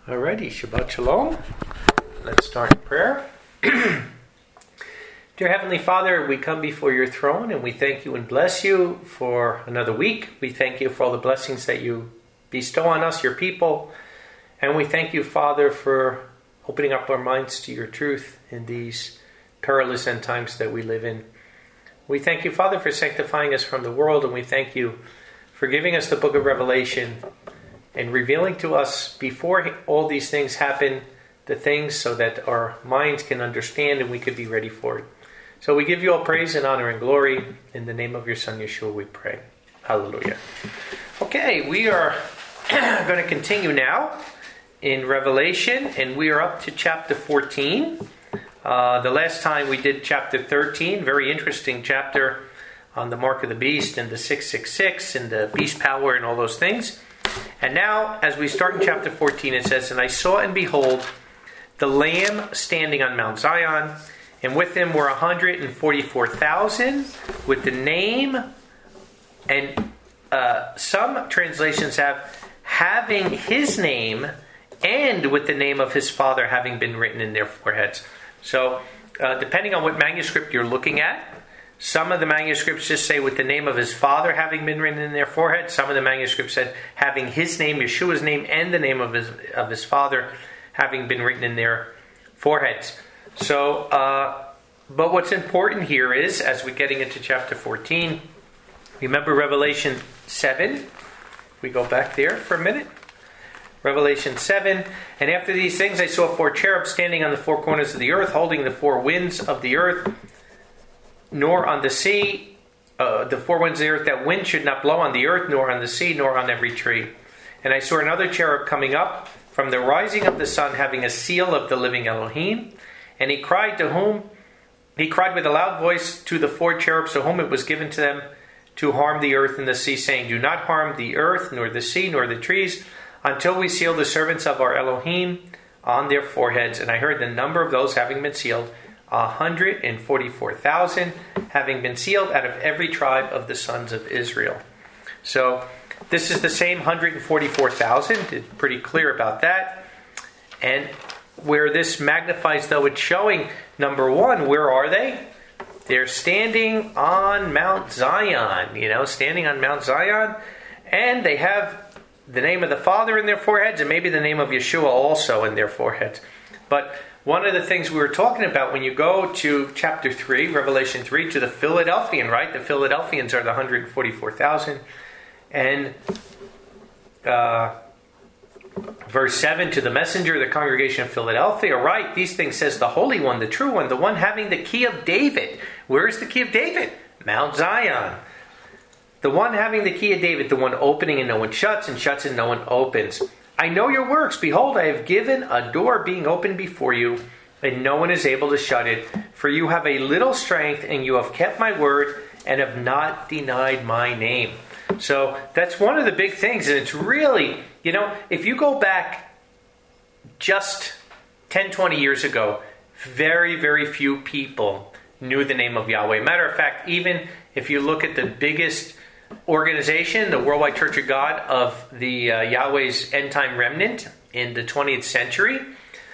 Alrighty, Shabbat Shalom. Let's start in prayer. Dear Heavenly Father, we come before your throne and we thank you and bless you for another week. We thank you for all the blessings that you bestow on us, your people. And we thank you, Father, for opening up our minds to your truth in these perilous end times that we live in. We thank you, Father, for sanctifying us from the world, and we thank you for giving us the book of Revelation and revealing to us before all these things happen, the things so that our minds can understand and we could be ready for it. So we give you all praise and honor and glory. In the name of your Son, Yeshua, we pray. Hallelujah. Okay, we are going to continue now in Revelation, and we are up to chapter 14. The last time we did chapter 13, very interesting chapter on the mark of the beast and the 666 and the beast power and all those things. And now, as we start in chapter 14, it says, "And I saw and behold the Lamb standing on Mount Zion, and with him were 144,000 with the name," and some translations have, "having his name, and with the name of his Father having been written in their foreheads." So, depending on what manuscript you're looking at, some of the manuscripts just say with the name of his Father having been written in their forehead. Some of the manuscripts said having his name, Yeshua's name, and the name of his Father having been written in their foreheads. So, but what's important here is, as we're getting into chapter 14, remember Revelation 7? We go back there for a minute. Revelation 7, "And after these things I saw 4 cherubs standing on the 4 corners of the earth, holding the 4 winds of the earth, nor on the sea, the 4 winds of the earth, that wind should not blow on the earth, nor on the sea, nor on every tree. And I saw another cherub coming up from the rising of the sun, having a seal of the living Elohim. And he cried with a loud voice to the 4 cherubs to whom it was given to them to harm the earth and the sea, saying, 'Do not harm the earth, nor the sea, nor the trees, until we seal the servants of our Elohim on their foreheads.' And I heard the number of those having been sealed, 144,000, having been sealed out of every tribe of the sons of Israel." So this is the same 144,000. It's pretty clear about that. And where this magnifies, though, it's showing, number one, where are they? They're standing on Mount Zion, standing on Mount Zion. And they have the name of the Father in their foreheads, and maybe the name of Yeshua also in their foreheads. But one of the things we were talking about when you go to chapter 3, Revelation 3, to the Philadelphian, right? The Philadelphians are the 144,000. And verse 7, "To the messenger of the congregation of Philadelphia, write, these things says the Holy One, the true One, the one having the key of David." Where is the key of David? Mount Zion. "The one having the key of David, the one opening and no one shuts, and shuts and no one opens. I know your works. Behold, I have given a door being opened before you, and no one is able to shut it. For you have a little strength, and you have kept my word, and have not denied my name." So that's one of the big things. And it's really, if you go back just 10, 20 years ago, very, very few people knew the name of Yahweh. Matter of fact, even if you look at the biggest organization, the Worldwide Church of God of the Yahweh's End Time Remnant in the 20th century,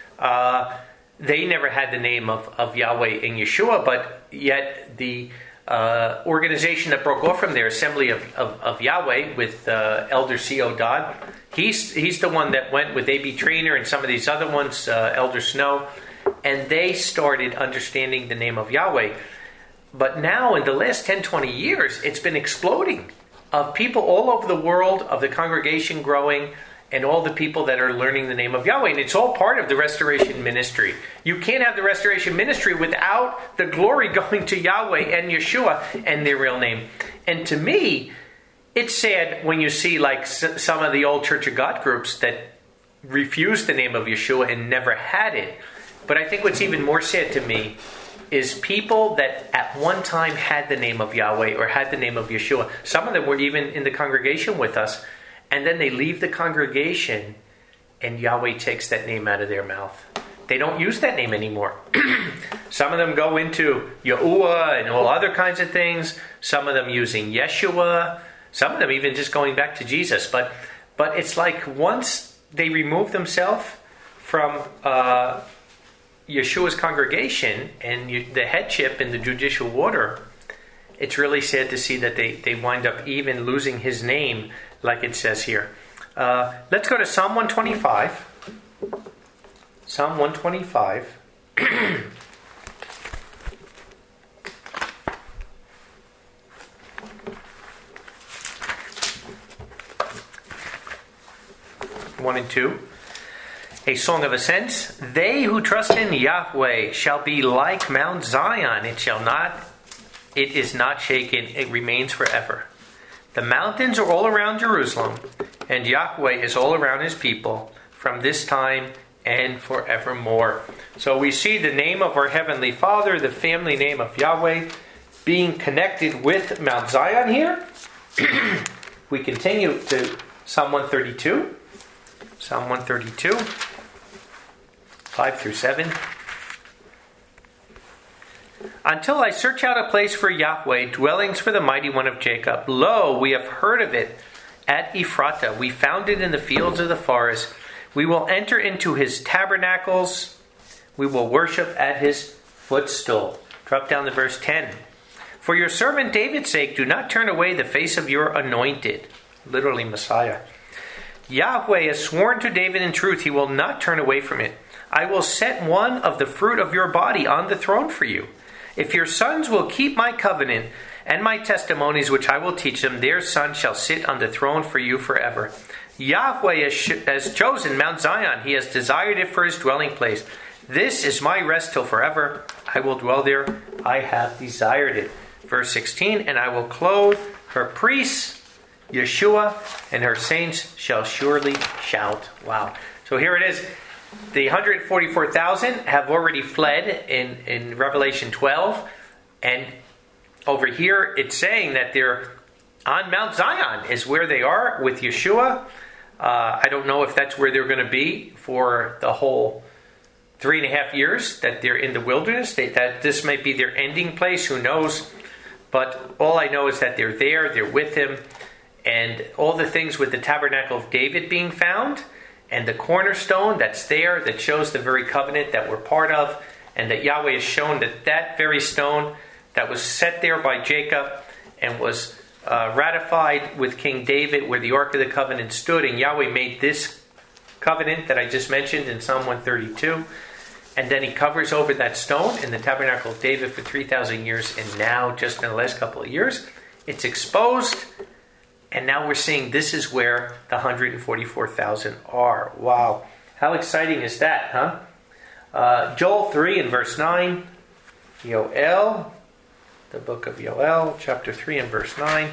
they never had the name of Yahweh in Yeshua, but yet the organization that broke off from their Assembly of Yahweh with Elder C.O. Dodd, he's the one that went with A.B. Trainer and some of these other ones, Elder Snow, and they started understanding the name of Yahweh. But now, in the last 10, 20 years, it's been exploding of people all over the world, of the congregation growing, and all the people that are learning the name of Yahweh. And it's all part of the restoration ministry. You can't have the restoration ministry without the glory going to Yahweh and Yeshua and their real name. And to me, it's sad when you see some of the old Church of God groups that refuse the name of Yeshua and never had it. But I think what's even more sad to me is people that at one time had the name of Yahweh or had the name of Yeshua. Some of them were even in the congregation with us. And then they leave the congregation and Yahweh takes that name out of their mouth. They don't use that name anymore. Some of them go into Yahuwah and all other kinds of things. Some of them using Yeshua. Some of them even just going back to Jesus. But it's like once they remove themselves from Yeshua's congregation and the headship in the judicial order, it's really sad to see that they wind up even losing his name, like it says here. Let's go to Psalm 125. Psalm 125. One and two. A song of ascents. They who trust in Yahweh shall be like Mount Zion. It is not shaken. It remains forever. The mountains are all around Jerusalem, and Yahweh is all around his people from this time and forevermore. So we see the name of our Heavenly Father, the family name of Yahweh, being connected with Mount Zion here. We continue to Psalm 132. Psalm 132, 5 through 7. Until I search out a place for Yahweh, dwellings for the mighty one of Jacob. Lo, we have heard of it at Ephrata. We found it in the fields of the forest. We will enter into his tabernacles. We will worship at his footstool. Drop down to verse 10. For your servant David's sake, do not turn away the face of your anointed. Literally Messiah. Yahweh has sworn to David in truth, he will not turn away from it. I will set one of the fruit of your body on the throne for you. If your sons will keep my covenant and my testimonies which I will teach them, their son shall sit on the throne for you forever. Yahweh has chosen Mount Zion. He has desired it for his dwelling place. This is my rest till forever. I will dwell there. I have desired it. Verse 16, and I will clothe her priests, Yeshua, and her saints shall surely shout. Wow. So here it is. The 144,000 have already fled in Revelation 12. And over here it's saying that they're on Mount Zion is where they are with Yeshua. I don't know if that's where they're going to be for the whole 3.5 years that they're in the wilderness. That this might be their ending place. Who knows? But all I know is that they're there. They're with him. And all the things with the tabernacle of David being found, and the cornerstone that's there that shows the very covenant that we're part of, and that Yahweh has shown that very stone that was set there by Jacob and was ratified with King David where the Ark of the Covenant stood, and Yahweh made this covenant that I just mentioned in Psalm 132, and then he covers over that stone in the tabernacle of David for 3,000 years, and now, just in the last couple of years, it's exposed. And now we're seeing this is where the 144,000 are. Wow. How exciting is that, huh? Joel 3 and verse 9. Yoel, the book of Yoel, chapter 3 and verse 9.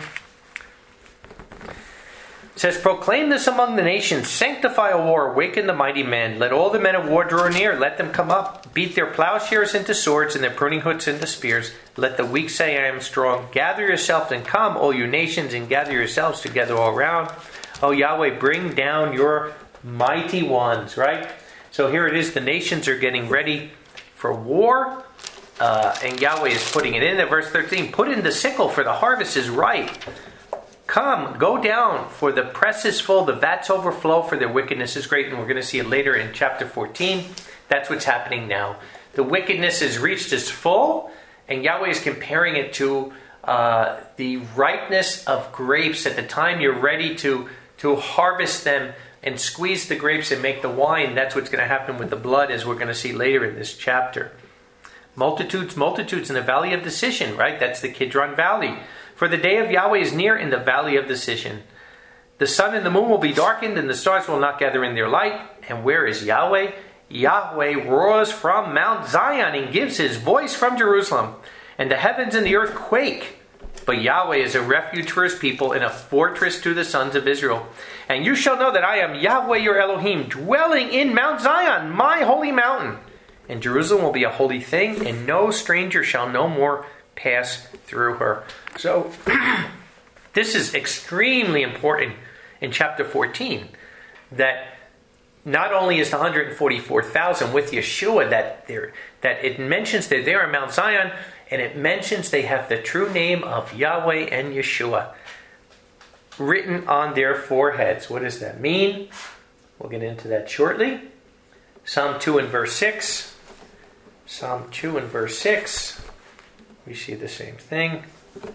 It says, proclaim this among the nations, sanctify a war, awaken the mighty men, let all the men of war draw near, let them come up, beat their plowshares into swords and their pruning hooks into spears, let the weak say I am strong, gather yourselves and come, all you nations, and gather yourselves together all around. O Yahweh, bring down your mighty ones, right? So here it is, the nations are getting ready for war, and Yahweh is putting it in there. Verse 13, put in the sickle, for the harvest is ripe. Come, go down, for the press is full, the vats overflow, for their wickedness is great. And we're going to see it later in chapter 14. That's what's happening now. The wickedness has reached its full, and Yahweh is comparing it to the ripeness of grapes. At the time you're ready to harvest them and squeeze the grapes and make the wine, that's what's going to happen with the blood, as we're going to see later in this chapter. Multitudes in the valley of decision, right? That's the Kidron Valley. For the day of Yahweh is near in the valley of decision. The sun and the moon will be darkened, and the stars will not gather in their light. And where is Yahweh? Yahweh roars from Mount Zion and gives his voice from Jerusalem. And the heavens and the earth quake. But Yahweh is a refuge for his people and a fortress to the sons of Israel. And you shall know that I am Yahweh your Elohim, dwelling in Mount Zion, my holy mountain. And Jerusalem will be a holy thing, and no stranger shall no more pass through her. So, this is extremely important in chapter 14, that not only is the 144,000 with Yeshua, that it mentions they're there in Mount Zion, and it mentions they have the true name of Yahweh and Yeshua written on their foreheads. What does that mean? We'll get into that shortly. Psalm 2 and verse 6. Psalm 2 and verse 6. We see the same thing.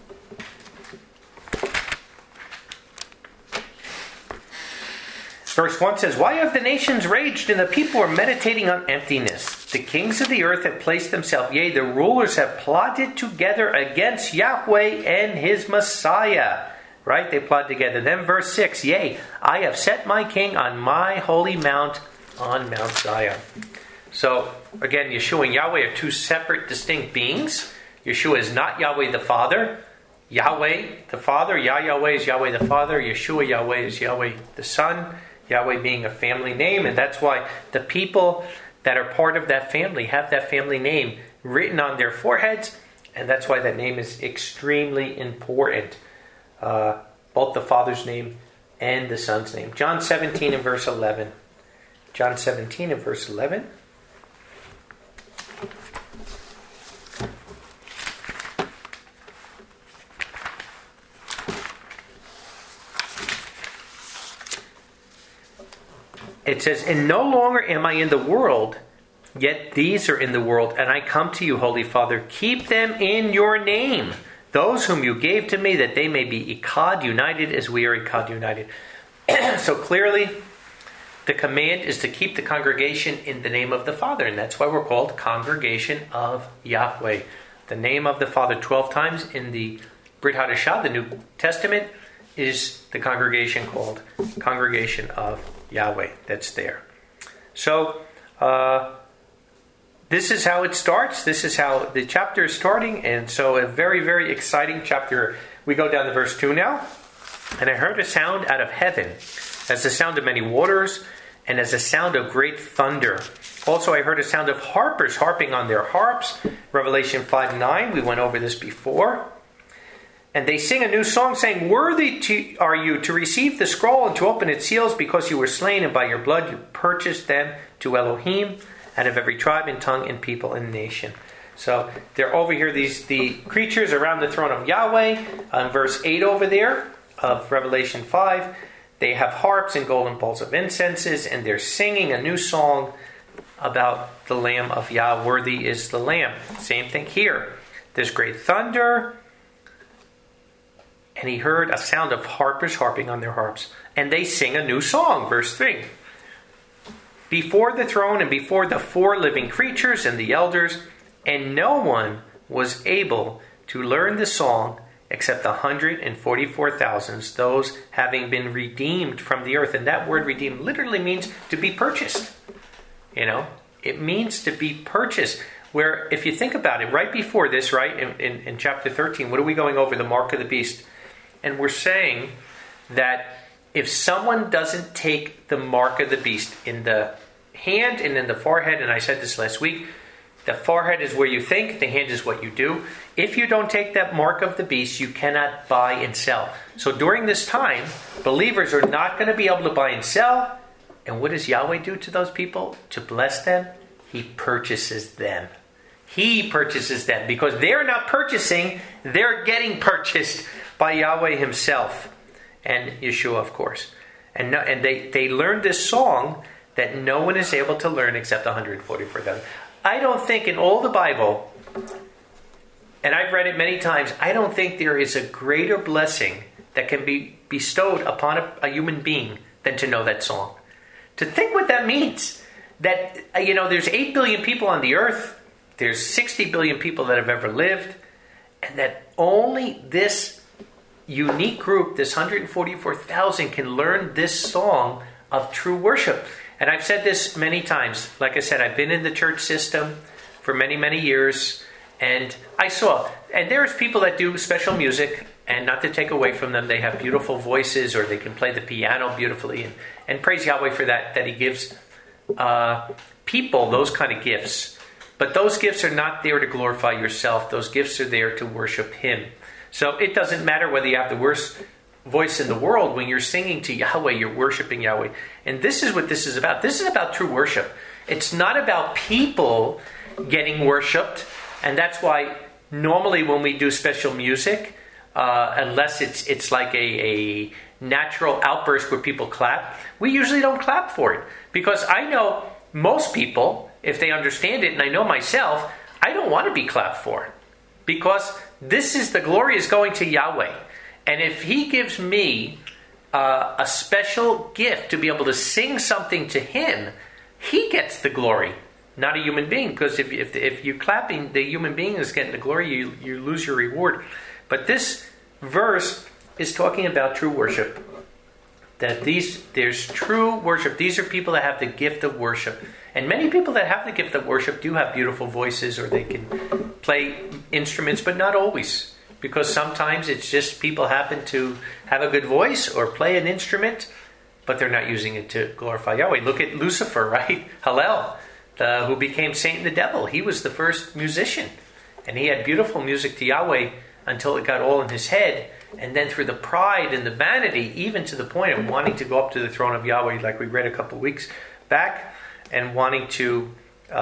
Verse 1 says, "Why have the nations raged, and the people are meditating on emptiness? The kings of the earth have placed themselves, yea, the rulers have plotted together against Yahweh and his Messiah." Right? They plot together. Then verse 6, "Yea, I have set my king on my holy mount, on Mount Zion." So, again, Yeshua and Yahweh are two separate, distinct beings. Yeshua is not Yahweh the Father. Yahweh the Father, Yahweh is Yahweh the Father. Yeshua, Yahweh is Yahweh the Son. Yahweh being a family name, and that's why the people that are part of that family have that family name written on their foreheads, and that's why that name is extremely important. Both the Father's name and the Son's name. John 17 and verse 11. John 17 and verse 11. It says, "And no longer am I in the world, yet these are in the world, and I come to you, Holy Father. Keep them in your name, those whom you gave to me, that they may be Echad united as we are Echad united." So clearly, the command is to keep the congregation in the name of the Father, and that's why we're called Congregation of Yahweh. The name of the Father 12 times in the Brit Hadashah, the New Testament, is the congregation called Congregation of Yahweh. That's there. So, this is how it starts. This is how the chapter is starting. And so a very, very exciting chapter. We go down to verse 2 now. "And I heard a sound out of heaven, as the sound of many waters, and as the sound of great thunder. Also I heard a sound of harpers harping on their harps." Revelation 5:9. We went over this before. "And they sing a new song, saying, Worthy are you to receive the scroll and to open its seals, because you were slain, and by your blood you purchased them to Elohim, out of every tribe and tongue and people and nation." So they're over here, the creatures around the throne of Yahweh. Verse 8 over there of Revelation 5. They have harps and golden bowls of incenses, and they're singing a new song about the Lamb of Yah. Worthy is the Lamb. Same thing here. There's great thunder. "And he heard a sound of harpers harping on their harps. And they sing a new song." Verse 3. "Before the throne and before the four living creatures and the elders, and no one was able to learn the song except 144,000, those having been redeemed from the earth." And that word redeemed literally means to be purchased. You know, it means to be purchased. Where, if you think about it, right before this, right, in chapter 13, what are we going over? The mark of the beast. And we're saying that if someone doesn't take the mark of the beast in the hand and in the forehead, and I said this last week, the forehead is where you think, the hand is what you do. If you don't take that mark of the beast, you cannot buy and sell. So during this time, believers are not going to be able to buy and sell. And what does Yahweh do to those people? To bless them, He purchases them. He purchases them because they're not purchasing, they're getting purchased by Yahweh Himself and Yeshua, of course. And they learned this song that no one is able to learn except 144,000. I don't think in all the Bible, and I've read it many times, I don't think there is a greater blessing that can be bestowed upon a human being than to know that song. To think what that means. That, there's 8 billion people on the earth. There's 60 billion people that have ever lived. And that only this unique group, this 144,000, can learn this song of true worship. And I've said this many times. Like I said, I've been in the church system for many, many years. And I saw, and there's people that do special music, and not to take away from them, they have beautiful voices, or they can play the piano beautifully. And praise Yahweh for that He gives people those kind of gifts. But those gifts are not there to glorify yourself. Those gifts are there to worship Him. So it doesn't matter whether you have the worst voice in the world. When you're singing to Yahweh, you're worshiping Yahweh. And this is what this is about. This is about true worship. It's not about people getting worshipped. And that's why normally when we do special music, unless it's like a natural outburst where people clap, we usually don't clap for it. Because I know most people, if they understand it, and I know myself, I don't want to be clapped for. Because this is the glory is going to Yahweh. And if He gives me a special gift to be able to sing something to Him, He gets the glory, not a human being. Because if you're clapping, the human being is getting the glory, you lose your reward. But this verse is talking about true worship. That there's true worship. These are people that have the gift of worship. And many people that have the gift of worship do have beautiful voices, or they can play instruments, but not always. Because sometimes it's just people happen to have a good voice or play an instrument, but they're not using it to glorify Yahweh. Look at Lucifer, right? Hallel, who became Satan the devil. He was the first musician. And he had beautiful music to Yahweh until it got all in his head. And then through the pride and the vanity, even to the point of wanting to go up to the throne of Yahweh, like we read a couple of weeks back, and wanting to,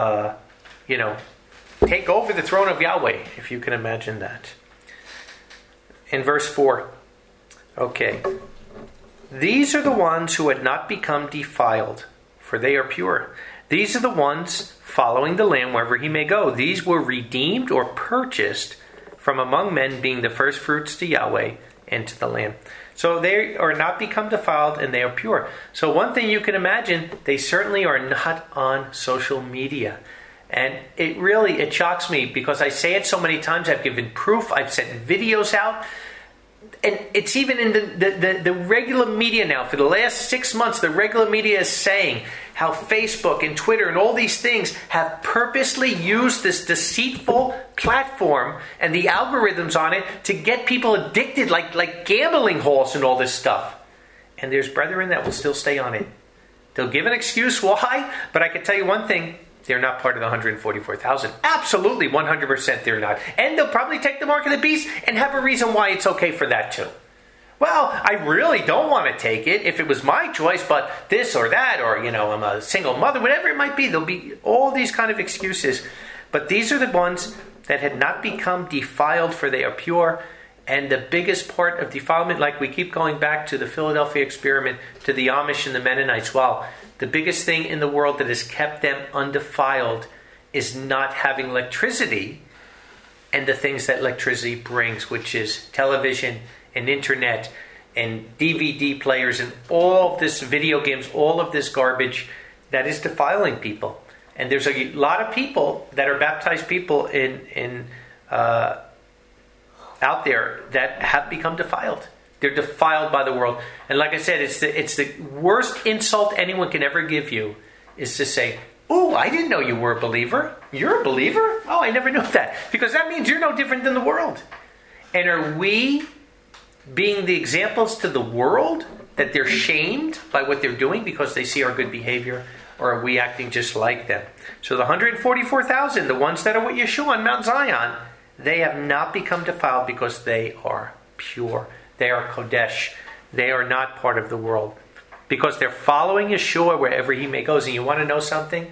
take over the throne of Yahweh, if you can imagine that. In verse 4, okay. These are the ones who had not become defiled, for they are pure. These are the ones following the Lamb wherever He may go. These were redeemed or purchased from among men, being the first fruits to Yahweh and to the Lamb. So they are not become defiled, and they are pure. So one thing you can imagine, they certainly are not on social media. And it shocks me, because I say it so many times. I've given proof. I've sent videos out. And it's even in the regular media now. For the last 6 months, the regular media is saying how Facebook and Twitter and all these things have purposely used this deceitful platform and the algorithms on it to get people addicted, like gambling halls and all this stuff. And there's brethren that will still stay on it. They'll give an excuse why, but I can tell you one thing. They're not part of the 144,000. Absolutely, 100% they're not. And they'll probably take the mark of the beast and have a reason why it's okay for that too. Well, I really don't want to take it if it was my choice, but this or that, or, I'm a single mother, whatever it might be. There'll be all these kind of excuses. But these are the ones that had not become defiled, for they are pure. And the biggest part of defilement, like we keep going back to the Philadelphia experiment, to the Amish and the Mennonites, the biggest thing in the world that has kept them undefiled is not having electricity and the things that electricity brings, which is television and internet and DVD players and all of this video games, all of this garbage that is defiling people. And there's a lot of people that are baptized people out there that have become defiled. They're defiled by the world. And like I said, it's the worst insult anyone can ever give you is to say, "Oh, I didn't know you were a believer. You're a believer? Oh, I never knew that." Because that means you're no different than the world. And are we being the examples to the world that they're shamed by what they're doing because they see our good behavior? Or are we acting just like them? So the 144,000, the ones that are with Yeshua on Mount Zion, they have not become defiled because they are pure. They are Kodesh. They are not part of the world. Because they're following Yeshua wherever He may go. And you want to know something?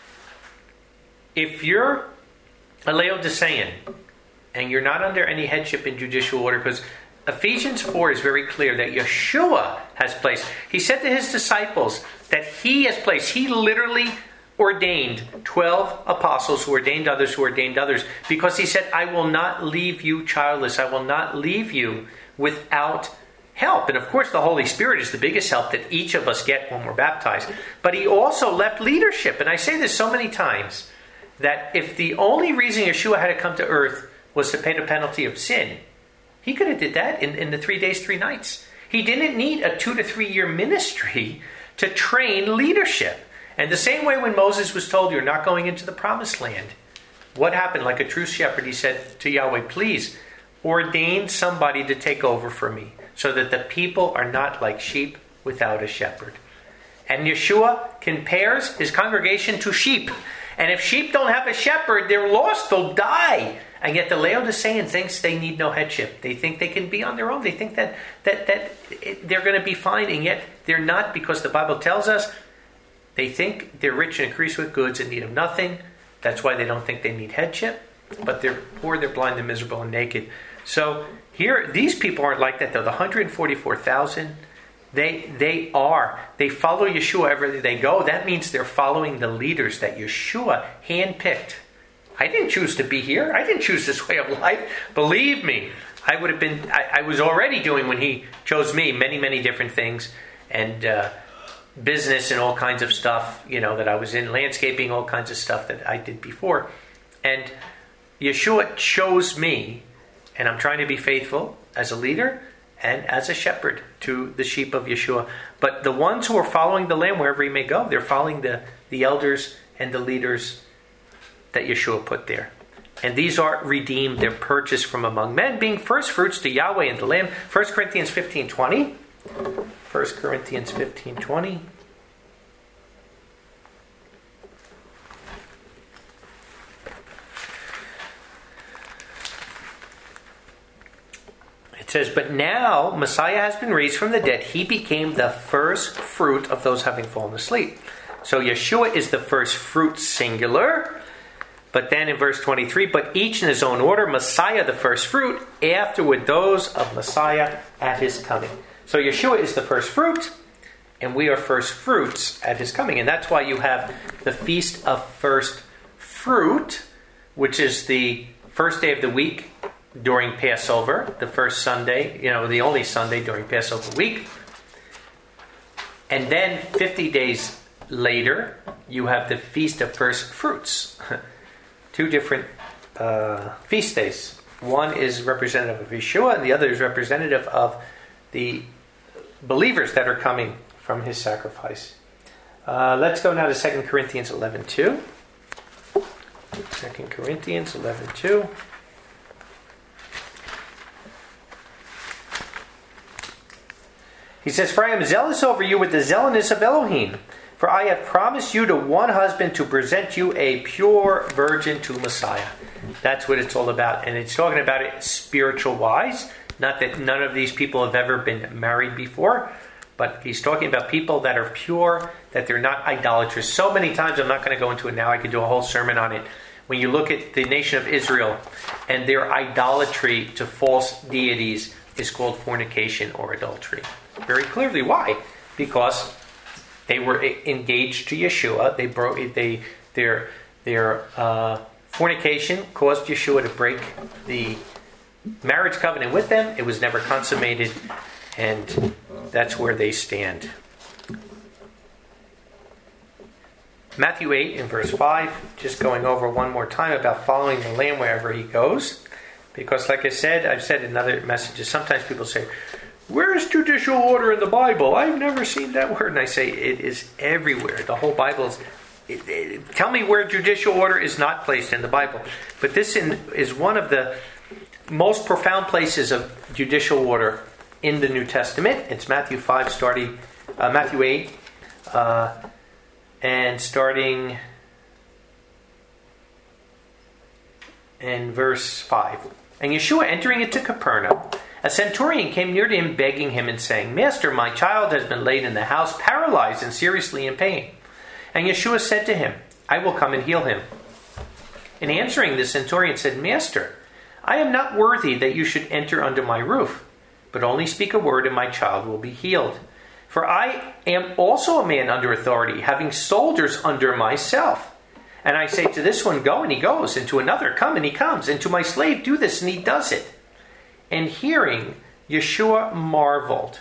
If you're a Laodicean and you're not under any headship in judicial order, because Ephesians 4 is very clear that Yeshua has placed. He said to His disciples that He has placed. He literally ordained 12 apostles who ordained others who ordained others. Because He said, "I will not leave you childless. I will not leave you without help." And of course the Holy Spirit is the biggest help that each of us get when we're baptized. But He also left leadership. And I say this so many times, that if the only reason Yeshua had to come to earth was to pay the penalty of sin, He could have did that in the 3 days, 3 nights. He didn't need a 2 to 3 year ministry to train leadership. And the same way when Moses was told, "You're not going into the promised land," what happened? Like a true shepherd, he said to Yahweh, "Please ordain somebody to take over for me, so that the people are not like sheep without a shepherd." And Yeshua compares His congregation to sheep. And if sheep don't have a shepherd, they're lost, they'll die. And yet the Laodicean thinks they need no headship. They think they can be on their own. They think that they're going to be fine, and yet they're not, because the Bible tells us they think they're rich and increased with goods and need of nothing. That's why they don't think they need headship. But they're poor, they're blind, they're miserable, and naked. So here, these people aren't like that, though. The 144,000, They follow Yeshua everywhere they go. That means they're following the leaders that Yeshua handpicked. I didn't choose to be here. I didn't choose this way of life. Believe me, I was already doing, when he chose me, many, many different things, and business and all kinds of stuff, that I was in, landscaping, all kinds of stuff that I did before. And Yeshua chose me, and I'm trying to be faithful as a leader and as a shepherd to the sheep of Yeshua. But the ones who are following the Lamb wherever he may go, they're following the elders and the leaders that Yeshua put there. And these are redeemed, they're purchased from among men, being first fruits to Yahweh and the Lamb. 1 Corinthians 15:20. 1 Corinthians 15:20. It says, but now Messiah has been raised from the dead. He became the first fruit of those having fallen asleep. So Yeshua is the first fruit singular. But then in verse 23, but each in his own order, Messiah the first fruit, afterward those of Messiah at his coming. So Yeshua is the first fruit, and we are first fruits at his coming. And that's why you have the Feast of First Fruit, which is the first day of the week during Passover, the first Sunday, the only Sunday during Passover week. And then 50 days later, you have the Feast of First Fruits. Two different feast days. One is representative of Yeshua, and the other is representative of the believers that are coming from his sacrifice. Let's go now to 2 Corinthians 11:2. 2 Corinthians 11:2. He says, for I am zealous over you with the zealousness of Elohim. For I have promised you to one husband to present you a pure virgin to Messiah. That's what it's all about. And it's talking about it spiritual wise. Not that none of these people have ever been married before. But he's talking about people that are pure, that they're not idolatrous. So many times, I'm not going to go into it now. I could do a whole sermon on it. When you look at the nation of Israel and their idolatry to false deities is called fornication or adultery. Very clearly. Why? Because they were engaged to Yeshua. Their fornication caused Yeshua to break the marriage covenant with them. It was never consummated, and that's where they stand. Matthew 8 in verse 5, just going over one more time about following the Lamb wherever he goes. Because like I said, I've said in other messages, sometimes people say, where's judicial order in the Bible? I've never seen that word. And I say, it is everywhere. The whole Bible is... tell me where judicial order is not placed in the Bible. But this is one of the most profound places of judicial order in the New Testament. It's Matthew 8, and starting in verse 5. And Yeshua entering into Capernaum, a centurion came near to him, begging him and saying, Master, my child has been laid in the house, paralyzed and seriously in pain. And Yeshua said to him, I will come and heal him. In answering, the centurion said, Master, I am not worthy that you should enter under my roof, but only speak a word and my child will be healed. For I am also a man under authority, having soldiers under myself. And I say to this one, go, and he goes, and to another, come, and he comes, and to my slave, do this, and he does it. And hearing, Yeshua marveled.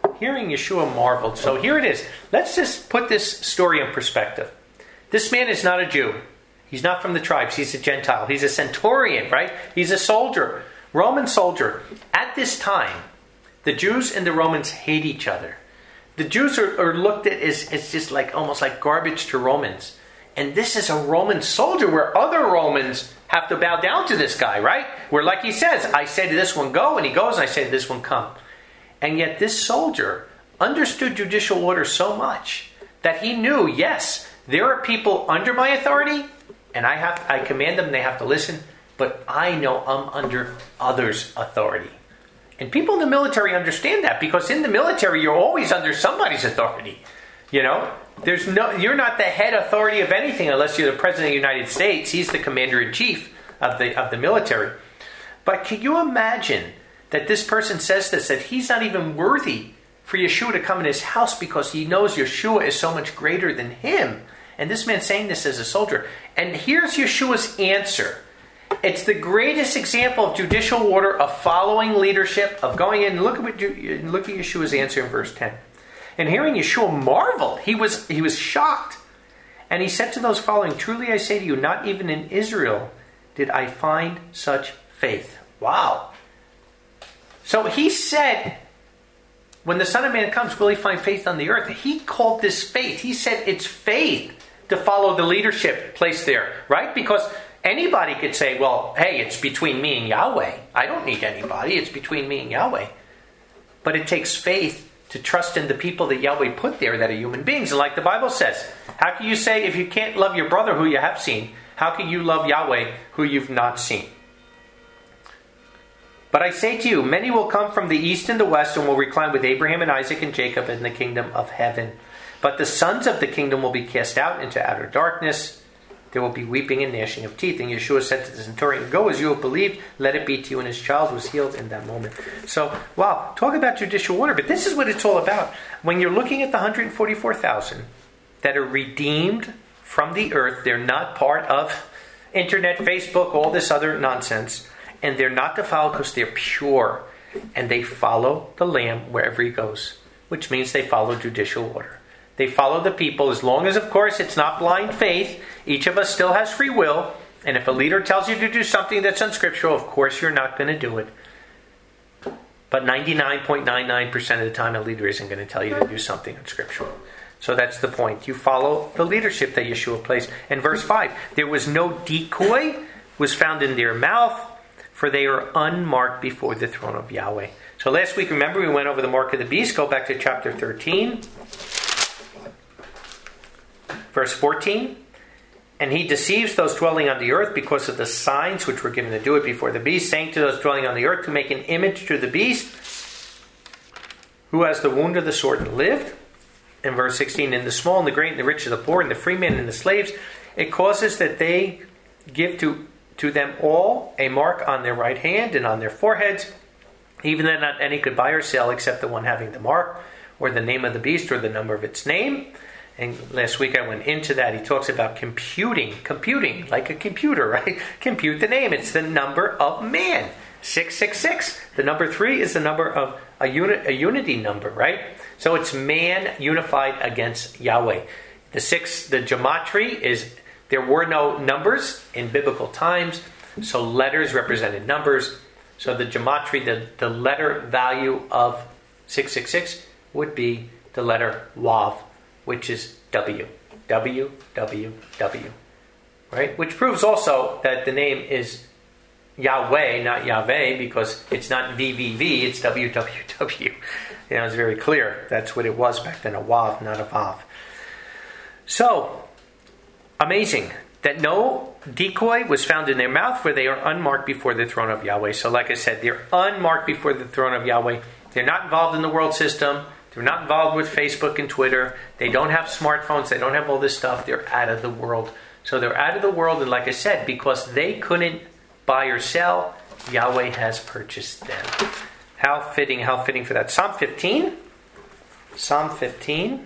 So here it is. Let's just put this story in perspective. This man is not a Jew. He's not from the tribes. He's a Gentile. He's a centurion, right? He's a soldier, Roman soldier. At this time, the Jews and the Romans hate each other. The Jews are looked at as just like almost like garbage to Romans. And this is a Roman soldier where other Romans have to bow down to this guy, right? Where, like he says, I say to this one, go, and he goes, and I say to this one, come. And yet this soldier understood judicial order so much that he knew, yes, there are people under my authority, and I command them, they have to listen, but I know I'm under others' authority. And people in the military understand that, because in the military, you're always under somebody's authority. You know? You're not the head authority of anything unless you're the President of the United States. He's the Commander-in-Chief of the military. But can you imagine that this person says this, that he's not even worthy for Yeshua to come in his house because he knows Yeshua is so much greater than him. And this man's saying this as a soldier. And here's Yeshua's answer. It's the greatest example of judicial order, of following leadership, of going in. Look at Yeshua's answer in verse 10. And hearing Yeshua marveled. He was shocked. And he said to those following, truly I say to you, not even in Israel did I find such faith. Wow. So he said, when the Son of Man comes, will he find faith on the earth? He called this faith. He said it's faith to follow the leadership placed there, right? Because anybody could say, well, hey, it's between me and Yahweh. I don't need anybody. It's between me and Yahweh. But it takes faith to trust in the people that Yahweh put there that are human beings. And like the Bible says, how can you say if you can't love your brother who you have seen, how can you love Yahweh who you've not seen? But I say to you, many will come from the east and the west and will recline with Abraham and Isaac and Jacob in the kingdom of heaven. But the sons of the kingdom will be cast out into outer darkness. There will be weeping and gnashing of teeth. And Yeshua said to the centurion, go as you have believed, let it be to you. And his child was healed in that moment. So, wow, talk about judicial order. But this is what it's all about. When you're looking at the 144,000 that are redeemed from the earth, they're not part of internet, Facebook, all this other nonsense. And they're not defiled because they're pure. And they follow the Lamb wherever he goes. Which means they follow judicial order. They follow the people as long as, of course, it's not blind faith. Each of us still has free will. And if a leader tells you to do something that's unscriptural, of course you're not going to do it. But 99.99% of the time, a leader isn't going to tell you to do something unscriptural. So that's the point. You follow the leadership that Yeshua placed. In verse 5, there was no decoy was found in their mouth, for they are unmarked before the throne of Yahweh. So last week, remember, we went over the mark of the beast. Go back to chapter 13. Verse 14, and he deceives those dwelling on the earth because of the signs which were given to do it before the beast, saying to those dwelling on the earth to make an image to the beast, who has the wound of the sword and lived. In verse 16, in the small and the great and the rich and the poor and the free men and the slaves, it causes that they give to them all a mark on their right hand and on their foreheads, even that not any could buy or sell except the one having the mark, or the name of the beast, or the number of its name. And last week I went into that. He talks about computing like a computer, right? Compute the name. It's the number of man. 666. The number 3 is the number of a unity number, right? So it's man unified against Yahweh. The gematria is, there were no numbers in biblical times, so letters represented numbers. So the gematria, the letter value of 666 would be the letter Wav, which is W. W, W, W. Right? Which proves also that the name is Yahweh, not Yahweh, because it's not VVV, it's WWW. It's very clear. That's what it was back then, a Wav, not a Vav. So, amazing that no decoy was found in their mouth, for they are unmarked before the throne of Yahweh. So like I said, they're unmarked before the throne of Yahweh. They're not involved in the world system. They're not involved with Facebook and Twitter. They don't have smartphones. They don't have all this stuff. They're out of the world. So they're out of the world, and like I said, because they couldn't buy or sell, Yahweh has purchased them. How fitting for that. Psalm 15. Psalm 15.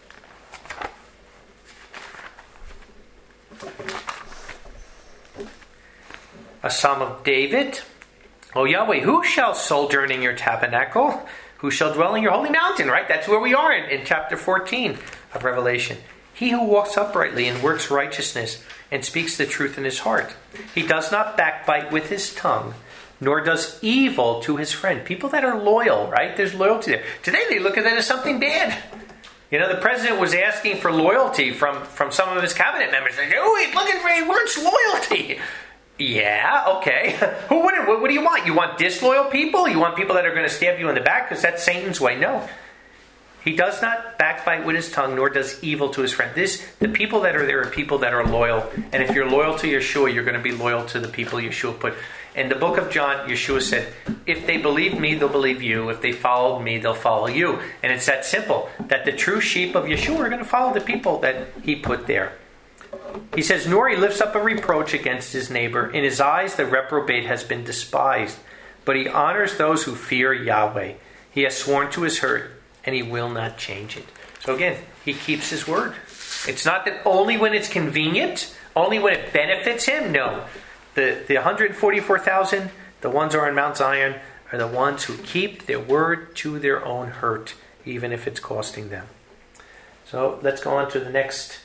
A psalm of David. O Yahweh, who shall sojourn in your tabernacle? Who shall dwell in your holy mountain? Right? That's where we are in chapter 14 of Revelation. He who walks uprightly and works righteousness and speaks the truth in his heart. He does not backbite with his tongue, nor does evil to his friend. People that are loyal, right? There's loyalty there. Today they look at that as something bad. The president was asking for loyalty from some of his cabinet members. They go, oh, he wants loyalty. Yeah, okay. Who wouldn't? What do you want? You want disloyal people? You want people that are going to stab you in the back? Because that's Satan's way. No. He does not backbite with his tongue, nor does evil to his friend. The people that are there are people that are loyal. And if you're loyal to Yeshua, you're going to be loyal to the people Yeshua put. In the book of John, Yeshua said, if they believe me, they'll believe you. If they followed me, they'll follow you. And it's that simple, that the true sheep of Yeshua are going to follow the people that he put there. He says, nor he lifts up a reproach against his neighbor. In his eyes, the reprobate has been despised, but he honors those who fear Yahweh. He has sworn to his hurt, and he will not change it. So again, he keeps his word. It's not that only when it's convenient, only when it benefits him. No. The 144,000, the ones who are on Mount Zion, are the ones who keep their word to their own hurt, even if it's costing them. So let's go on to the next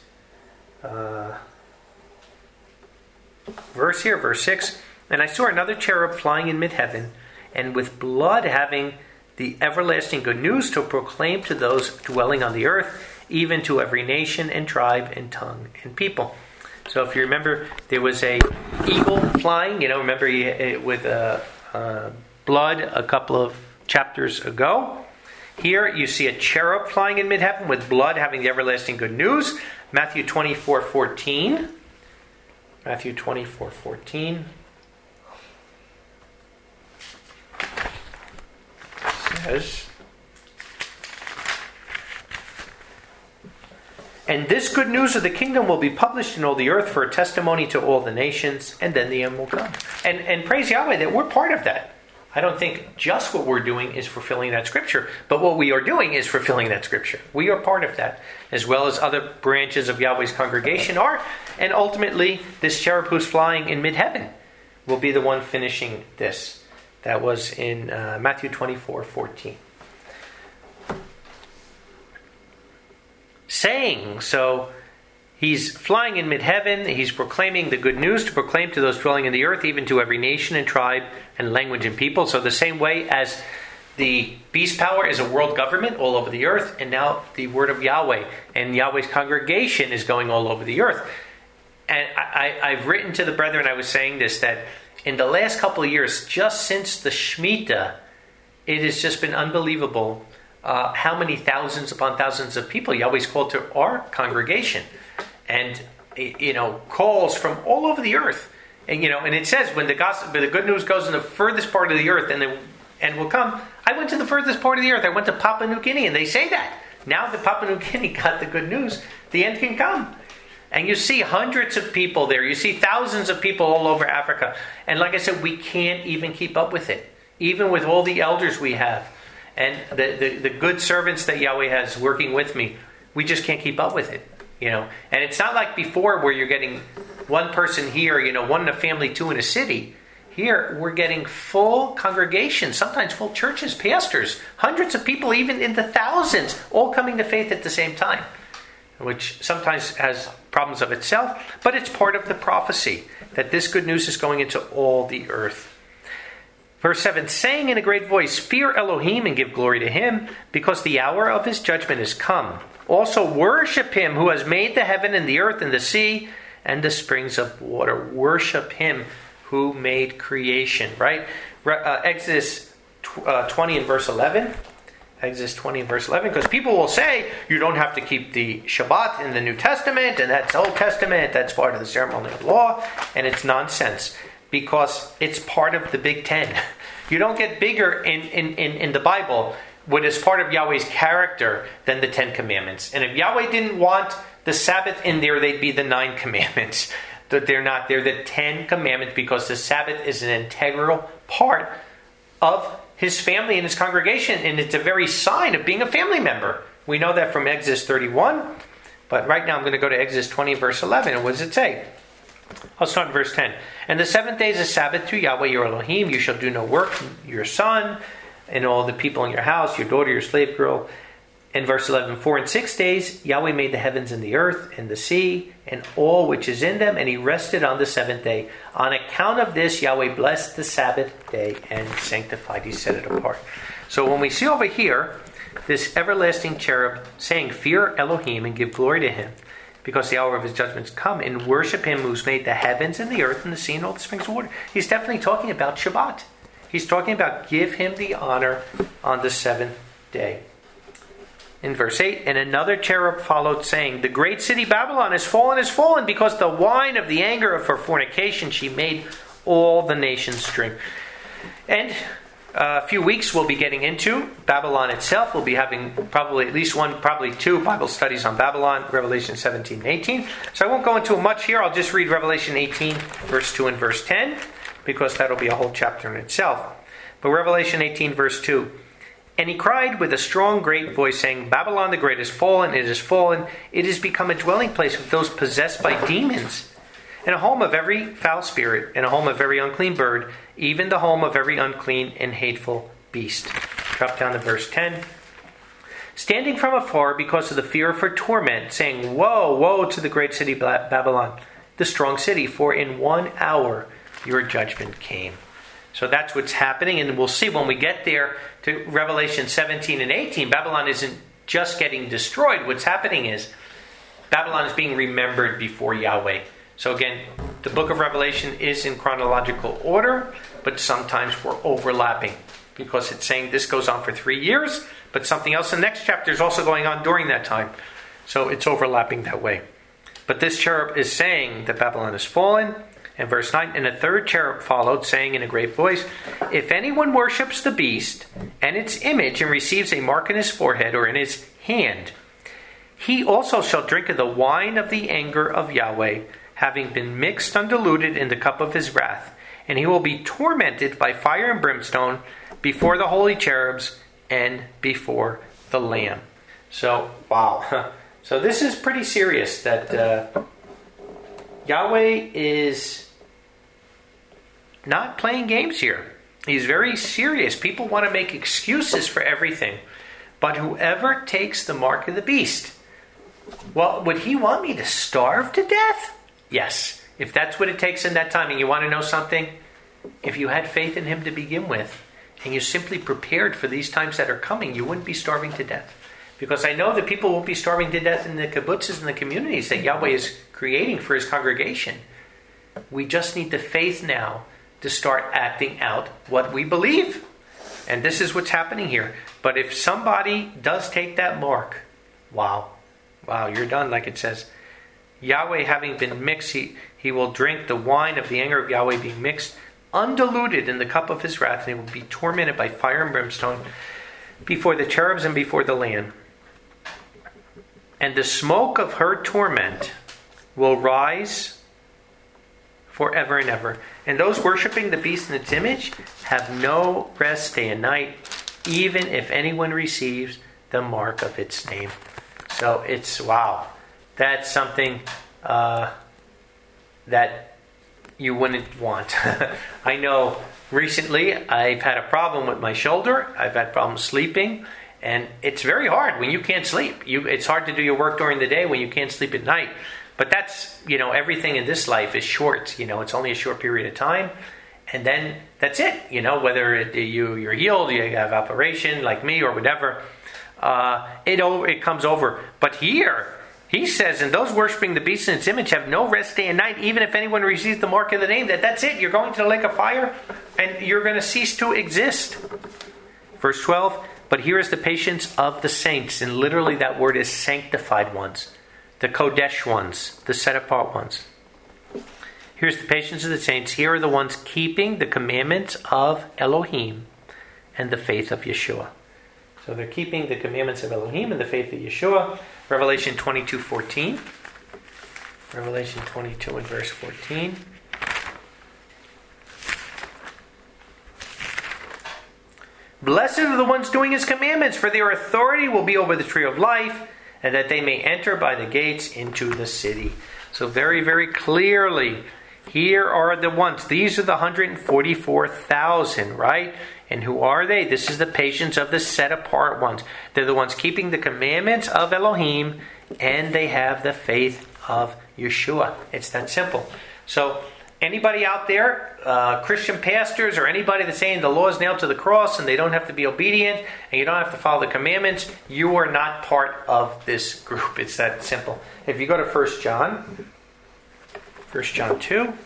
verse here, verse 6. And I saw another cherub flying in mid-heaven, and with blood having the everlasting good news to proclaim to those dwelling on the earth, even to every nation and tribe and tongue and people. So if you remember, there was a eagle flying, remember with blood a couple of chapters ago. Here you see a cherub flying in mid-heaven with blood having the everlasting good news. Matthew 24:14. Matthew 24:14 says, "And this good news of the kingdom will be published in all the earth for a testimony to all the nations, and then the end will come." And praise Yahweh that we're part of that. I don't think just what we're doing is fulfilling that scripture, but what we are doing is fulfilling that scripture. We are part of that, as well as other branches of Yahweh's congregation are. And ultimately, this cherub who's flying in mid-heaven will be the one finishing this. That was in Matthew 24:14. Saying, so he's flying in mid-heaven, he's proclaiming the good news to proclaim to those dwelling in the earth, even to every nation and tribe and language and people. So the same way as the beast power is a world government all over the earth, and now the word of Yahweh and Yahweh's congregation is going all over the earth. And I've written to the brethren, I was saying this, that in the last couple of years, just since the Shemitah, it has just been unbelievable how many thousands upon thousands of people Yahweh's called to our congregation. And, calls from all over the earth. And, and it says when the good news goes in the furthest part of the earth, and the end will come. I went to the furthest part of the earth. I went to Papua New Guinea, and they say that. Now that Papua New Guinea got the good news, the end can come. And you see hundreds of people there. You see thousands of people all over Africa. And like I said, we can't even keep up with it. Even with all the elders we have. And the good servants that Yahweh has working with me, we just can't keep up with it. And it's not like before where you're getting one person here, one in a family, two in a city. Here, we're getting full congregations, sometimes full churches, pastors, hundreds of people, even in the thousands, all coming to faith at the same time, which sometimes has problems of itself, but it's part of the prophecy that this good news is going into all the earth. Verse 7, saying in a great voice, "Fear Elohim and give glory to him, because the hour of his judgment is come. Also worship him who has made the heaven and the earth and the sea and the springs of water." Worship him who made creation, right? Exodus 20 and verse 11. Exodus 20 and verse 11. Because people will say, you don't have to keep the Shabbat in the New Testament, and that's Old Testament, that's part of the ceremonial law, and it's nonsense. Because it's part of the Big Ten. You don't get bigger in the Bible what is part of Yahweh's character than the 10 Commandments. And if Yahweh didn't want the Sabbath in there, they'd be the 9 Commandments. But they're not. They're the 10 Commandments because the Sabbath is an integral part of his family and his congregation. And it's a very sign of being a family member. We know that from Exodus 31. But right now I'm going to go to Exodus 20 verse 11. And what does it say? I'll start in verse 10. "And the 7th day is a Sabbath to Yahweh your Elohim. You shall do no work, your son, and all the people in your house, your daughter, your slave girl." In verse 11, "For in 6 days Yahweh made the heavens and the earth and the sea and all which is in them, and he rested on the 7th day. On account of this, Yahweh blessed the Sabbath day and sanctified." He set it apart. So when we see over here this everlasting cherub saying, "Fear Elohim and give glory to him, because the hour of his judgments come, and worship him who's made the heavens and the earth and the sea and all the springs of water," he's definitely talking about Shabbat. He's talking about give him the honor on the 7th day. In verse 8, "And another cherub followed, saying, The great city Babylon is fallen, because the wine of the anger of her fornication she made all the nations drink." And a few weeks we'll be getting into Babylon itself. We'll be having probably at least one, probably two Bible studies on Babylon, Revelation 17 and 18. So I won't go into much here. I'll just read Revelation 18, verse 2 and verse 10, because that'll be a whole chapter in itself. But Revelation 18, verse 2, And he cried with a strong, great voice, saying, Babylon the Great is fallen, it is fallen, it has become a dwelling place of those possessed by demons, and a home of every foul spirit, and a home of every unclean bird, even the home of every unclean and hateful beast. Drop down to verse 10. Standing from afar because of the fear of her torment, saying, Woe, woe to the great city Babylon, the strong city, for in 1 hour your judgment came. So that's what's happening, and we'll see when we get there to Revelation 17 and 18, Babylon isn't just getting destroyed. What's happening is Babylon is being remembered before Yahweh. So again, the book of Revelation is in chronological order, but sometimes we're overlapping because it's saying this goes on for 3 years, but something else in the next chapter is also going on during that time. So it's overlapping that way. But this cherub is saying that Babylon has fallen. And verse 9, and a third cherub followed, saying in a great voice, If anyone worships the beast and its image and receives a mark in his forehead or in his hand, he also shall drink of the wine of the anger of Yahweh, having been mixed undiluted in the cup of his wrath. And he will be tormented by fire and brimstone before the holy cherubs and before the Lamb. So, wow. So this is pretty serious that Yahweh is not playing games here. He's very serious. People want to make excuses for everything. But whoever takes the mark of the beast, well, would he want me to starve to death? Yes. If that's what it takes in that time. And you want to know something? If you had faith in him to begin with, and you simply prepared for these times that are coming, you wouldn't be starving to death. Because I know that people won't be starving to death in the kibbutzes and the communities that Yahweh is creating for his congregation. We just need the faith now to start acting out what we believe. And this is what's happening here. But if somebody does take that mark, wow, you're done, like it says. Yahweh having been mixed, he will drink the wine of the anger of Yahweh being mixed, undiluted in the cup of his wrath, and he will be tormented by fire and brimstone before the cherubs and before the Lamb. And the smoke of her torment will rise forever and ever. And those worshiping the beast and its image have no rest day and night, even if anyone receives the mark of its name. So it's, wow. That's something that you wouldn't want. I know recently I've had a problem with my shoulder. I've had problems sleeping. And it's very hard when you can't sleep. It's hard to do your work during the day when you can't sleep at night. But that's, everything in this life is short. It's only a short period of time. And then that's it. Whether you're healed, you have operation like me or whatever, it comes over. But here, he says, and those worshiping the beast and its image have no rest day and night, even if anyone receives the mark of the name, that's it. You're going to the lake of fire and you're going to cease to exist. Verse 12, but here is the patience of the saints. And literally that word is sanctified ones. The Kodesh ones, the set-apart ones. Here's the patience of the saints. Here are the ones keeping the commandments of Elohim and the faith of Yeshua. So they're keeping the commandments of Elohim and the faith of Yeshua. Revelation 22:14. Revelation 22 and verse 14. Blessed are the ones doing his commandments, for their authority will be over the tree of life, and that they may enter by the gates into the city. So very, very clearly, here are the ones. These are the 144,000, right? And who are they? This is the patience of the set-apart ones. They're the ones keeping the commandments of Elohim, and they have the faith of Yeshua. It's that simple. So anybody out there, Christian pastors or anybody that's saying the law is nailed to the cross and they don't have to be obedient and you don't have to follow the commandments, you are not part of this group. It's that simple. If you go to 1 John 2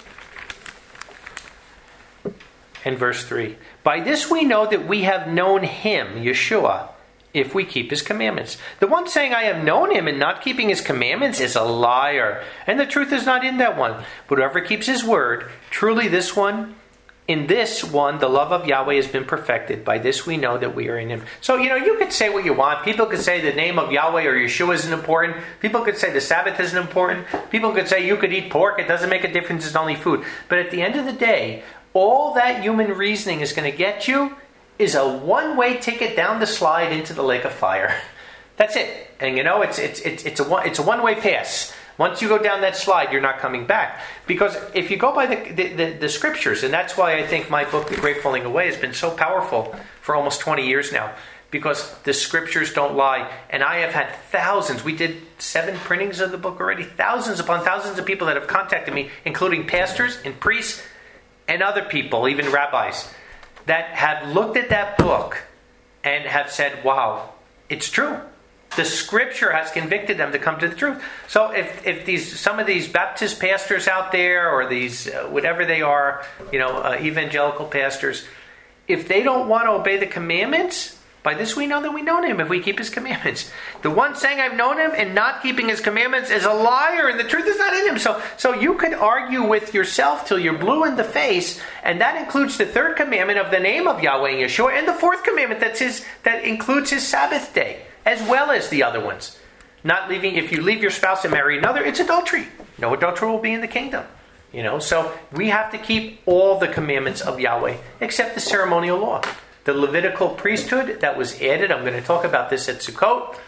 and verse 3. By this we know that we have known him, Yeshua, if we keep his commandments. The one saying, I have known him and not keeping his commandments is a liar, and the truth is not in that one. But whoever keeps his word, truly in this one, the love of Yahweh has been perfected. By this we know that we are in him. So, you could say what you want. People could say the name of Yahweh or Yeshua isn't important. People could say the Sabbath isn't important. People could say you could eat pork. It doesn't make a difference. It's only food. But at the end of the day, all that human reasoning is going to get you is a one-way ticket down the slide into the lake of fire. That's it. And it's a one-way pass. Once you go down that slide, you're not coming back. Because if you go by the scriptures, and that's why I think my book, The Great Falling Away, has been so powerful for almost 20 years now. Because the scriptures don't lie. And I have had thousands. We did 7 printings of the book already. Thousands upon thousands of people that have contacted me, including pastors and priests and other people, even rabbis, that have looked at that book and have said, wow, it's true. The scripture has convicted them to come to the truth. So if some of these Baptist pastors out there, or these whatever they are, evangelical pastors, if they don't want to obey the commandments, by this we know that we know him if we keep his commandments. The one saying I've known him and not keeping his commandments is a liar, and the truth is not in him. So you could argue with yourself till you're blue in the face, and that includes the 3rd commandment of the name of Yahweh and Yeshua, and the 4th commandment that includes his Sabbath day, as well as the other ones. Not leaving, if you leave your spouse and marry another, it's adultery. No adultery will be in the kingdom. So we have to keep all the commandments of Yahweh, except the ceremonial law. The Levitical priesthood that was added, I'm going to talk about this at Sukkot.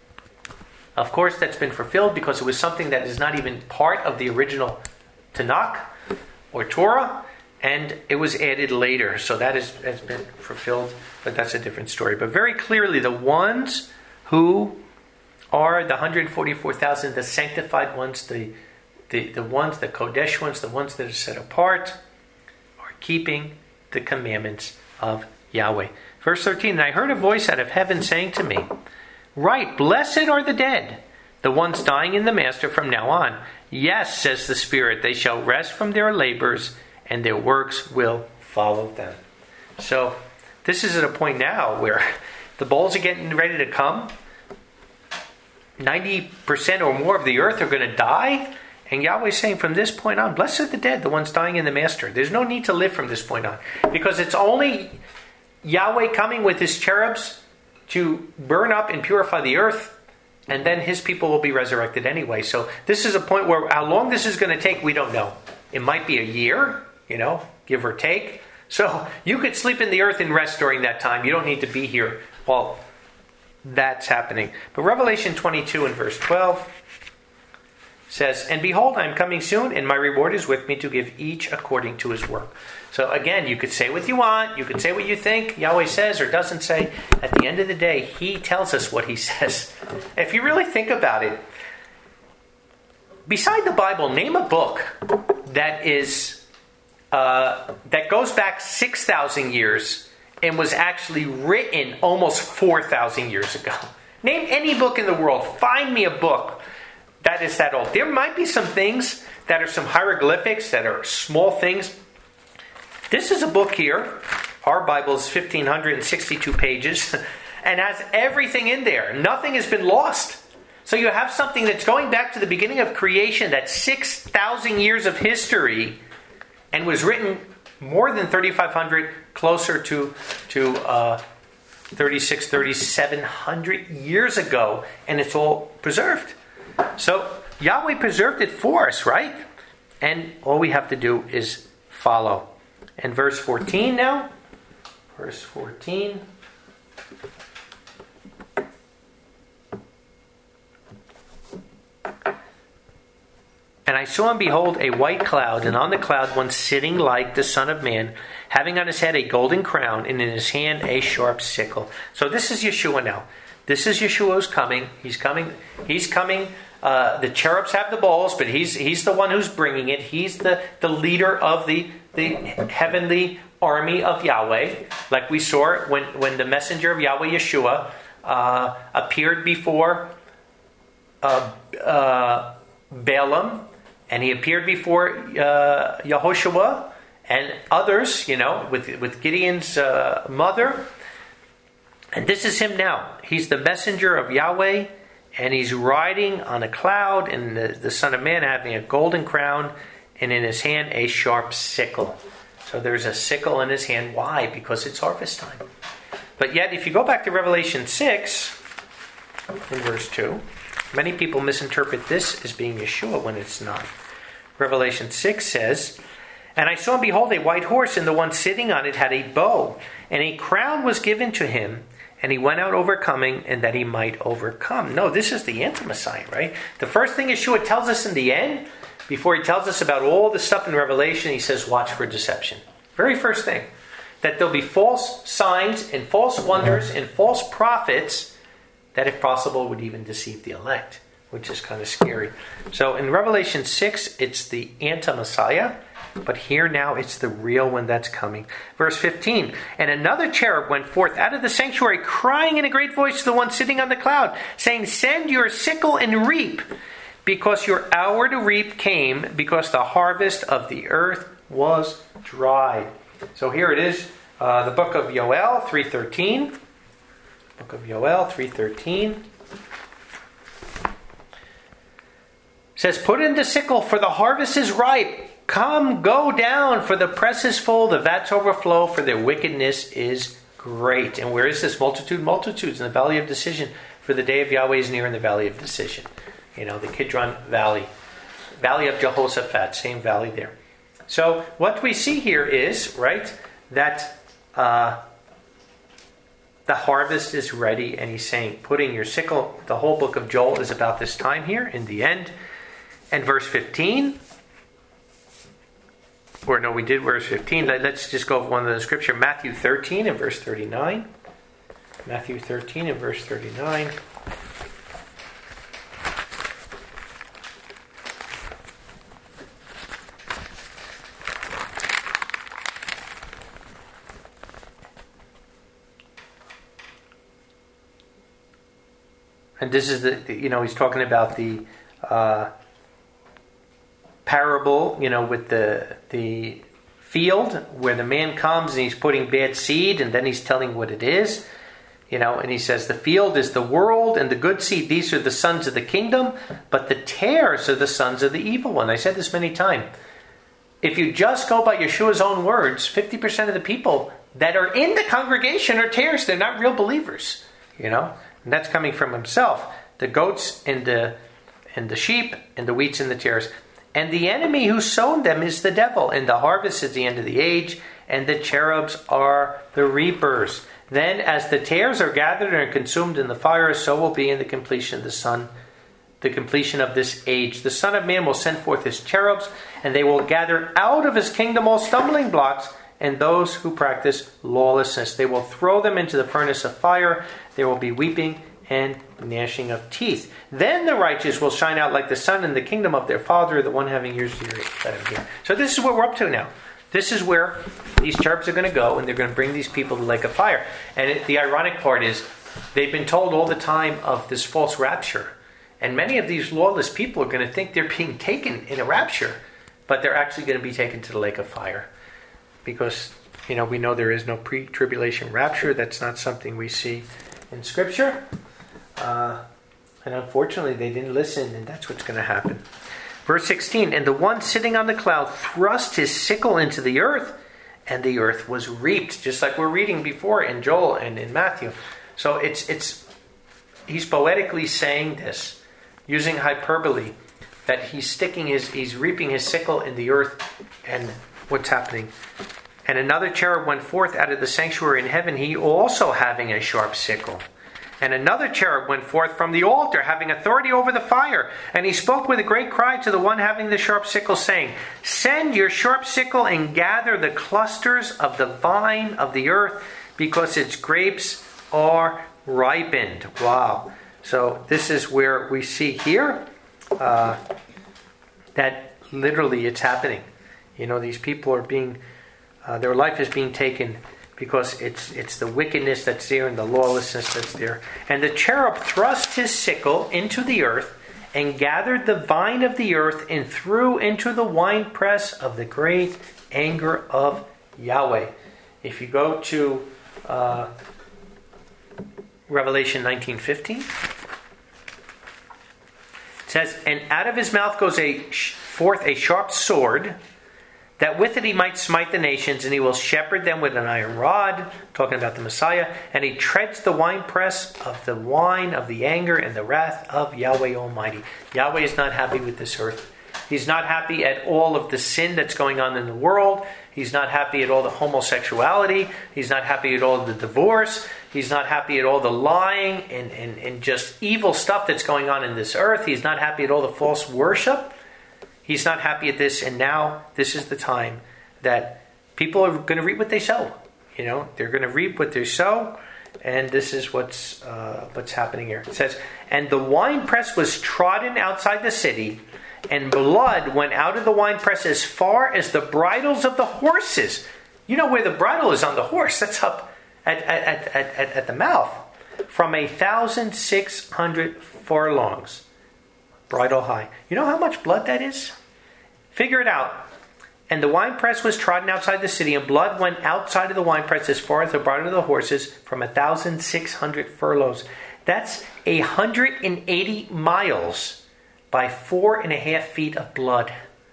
Of course, that's been fulfilled because it was something that is not even part of the original Tanakh or Torah, and it was added later. So that has been fulfilled, but that's a different story. But very clearly, the ones who are the 144,000, the sanctified ones, the ones, the Kodesh ones, the ones that are set apart, are keeping the commandments of Yahweh. Verse 13, and I heard a voice out of heaven saying to me, write, blessed are the dead, the ones dying in the Master from now on. Yes, says the Spirit, they shall rest from their labors, and their works will follow them. So this is at a point now where the bowls are getting ready to come. 90% or more of the earth are going to die. And Yahweh's saying from this point on, blessed are the dead, the ones dying in the Master. There's no need to live from this point on. Because it's only Yahweh coming with his cherubs to burn up and purify the earth, and then his people will be resurrected anyway. So this is a point where how long this is going to take, we don't know. It might be a year, give or take. So you could sleep in the earth and rest during that time. You don't need to be here while that's happening. But Revelation 22 and verse 12 says, and behold, I am coming soon, and my reward is with me to give each according to his work. So again, you could say what you want, you could say what you think Yahweh says or doesn't say. At the end of the day, he tells us what he says. If you really think about it, beside the Bible, name a book that goes back 6,000 years and was actually written almost 4,000 years ago. Name any book in the world. Find me a book that is that old. There might be some things that are some hieroglyphics that are small things. This is a book here. Our Bible is 1,562 pages and has everything in there. Nothing has been lost. So you have something that's going back to the beginning of creation, that's 6,000 years of history, and was written more than 3,500, closer to 3,700 years ago, and it's all preserved. So Yahweh preserved it for us, right? And all we have to do is follow. And verse 14 now. Verse 14. And I saw and behold a white cloud, and on the cloud one sitting like the Son of Man, having on his head a golden crown, and in his hand a sharp sickle. So this is Yeshua now. This is Yeshua who's coming. He's coming. The cherubs have the bowls, but he's the one who's bringing it. He's the leader of the heavenly army of Yahweh, like we saw when the messenger of Yahweh, Yeshua, appeared before Balaam, and he appeared before Yehoshua and others, with Gideon's mother. And this is him now. He's the messenger of Yahweh, and he's riding on a cloud, and the Son of Man having a golden crown, and in his hand a sharp sickle. So there's a sickle in his hand. Why? Because it's harvest time. But yet, if you go back to Revelation 6, in verse 2, many people misinterpret this as being Yeshua when it's not. Revelation 6 says, And I saw, and behold, a white horse, and the one sitting on it had a bow, and a crown was given to him, and he went out overcoming, and that he might overcome. No, this is the anti-Messiah, right? The first thing Yeshua tells us in the end, before he tells us about all the stuff in Revelation, he says, watch for deception. Very first thing. That there'll be false signs and false wonders and false prophets that, if possible, would even deceive the elect, which is kind of scary. So in Revelation 6, it's the anti-Messiah, but here now it's the real one that's coming. Verse 15, and another cherub went forth out of the sanctuary, crying in a great voice to the one sitting on the cloud, saying, send your sickle and reap, because your hour to reap came, because the harvest of the earth was dried. So here it is, the book of Yoel 3:13. Book of Yoel 3:13 says, put in the sickle, for the harvest is ripe. Come, go down, for the press is full, the vats overflow, for their wickedness is great. And where is this? Multitudes in the valley of decision, for the day of Yahweh is near in the valley of decision. You know, the Kidron Valley. Valley of Jehoshaphat, same valley there. So what we see here is, right, that the harvest is ready, and he's saying, putting your sickle, the whole book of Joel is about this time here, in the end. And verse 15, or no, we did verse 15. Let's just go over one of the scripture. Matthew 13 and verse 39. Matthew 13 and verse 39. And this is he's talking about the parable, with the field where the man comes and he's putting bad seed, and then he's telling what it is, and he says the field is the world, and the good seed, these are the sons of the kingdom, but the tares are the sons of the evil one. I said this many times. If you just go by Yeshua's own words, 50% of the people that are in the congregation are tares. They're not real believers, And that's coming from himself. The goats and the sheep, and the wheats and the tares. And the enemy who sown them is the devil. And the harvest is the end of the age. And the cherubs are the reapers. Then as the tares are gathered and are consumed in the fire, so will be in the completion of the completion of this age. The Son of Man will send forth his cherubs, and they will gather out of his kingdom all stumbling blocks, and those who practice lawlessness. They will throw them into the furnace of fire. There will be weeping and gnashing of teeth. Then the righteous will shine out like the sun in the kingdom of their Father, the one having ears to hear, let him hear. So this is what we're up to now. This is where these cherubs are going to go, and they're going to bring these people to the lake of fire. And the ironic part is, they've been told all the time of this false rapture. And many of these lawless people are going to think they're being taken in a rapture, but they're actually going to be taken to the lake of fire. Because, we know there is no pre-tribulation rapture. That's not something we see in Scripture. And unfortunately, they didn't listen, and that's what's going to happen. Verse 16, and the one sitting on the cloud thrust his sickle into the earth, and the earth was reaped. Just like we're reading before in Joel and in Matthew. So he's poetically saying this, using hyperbole, that he's reaping his sickle in the earth, and what's happening. And another cherub went forth out of the sanctuary in heaven, he also having a sharp sickle. And another cherub went forth from the altar, having authority over the fire. And he spoke with a great cry to the one having the sharp sickle, saying, send your sharp sickle and gather the clusters of the vine of the earth, because its grapes are ripened. Wow. So this is where we see here that literally it's happening. These people are being, their life is being taken, because it's the wickedness that's there and the lawlessness that's there. And the cherub thrust his sickle into the earth and gathered the vine of the earth and threw into the winepress of the great anger of Yahweh. If you go to Revelation 19:15, it says, and out of his mouth goes forth a sharp sword, that with it he might smite the nations, and he will shepherd them with an iron rod, talking about the Messiah, and he treads the winepress of the wine of the anger and the wrath of Yahweh Almighty. Yahweh is not happy with this earth. He's not happy at all of the sin that's going on in the world. He's not happy at all the homosexuality. He's not happy at all the divorce. He's not happy at all the lying and just evil stuff that's going on in this earth. He's not happy at all the false worship. He's not happy at this. And now this is the time that people are going to reap what they sow. They're going to reap what they sow. And this is what's happening here. It says, and the winepress was trodden outside the city, and blood went out of the winepress as far as the bridles of the horses. You know where the bridle is on the horse. That's up at the mouth. From 1,600 furlongs. Bridle high. You know how much blood that is? Figure it out. And the winepress was trodden outside the city, and blood went outside of the winepress as far as the bridle of the horses, from 1,600 furlongs. That's 180 miles by 4.5 feet of blood.